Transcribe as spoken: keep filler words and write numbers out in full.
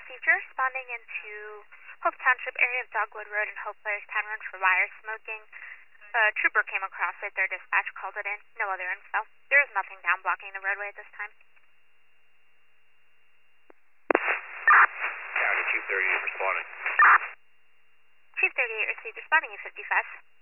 procedure, responding into Hope Township area of Dogwood Road and Hope Players Town Road for wire smoking. A trooper came across it. Their dispatch called it in. No other info. There is nothing down blocking the roadway at this time. County Chief thirty-eight responding. Chief thirty-eight received responding E fifty-five.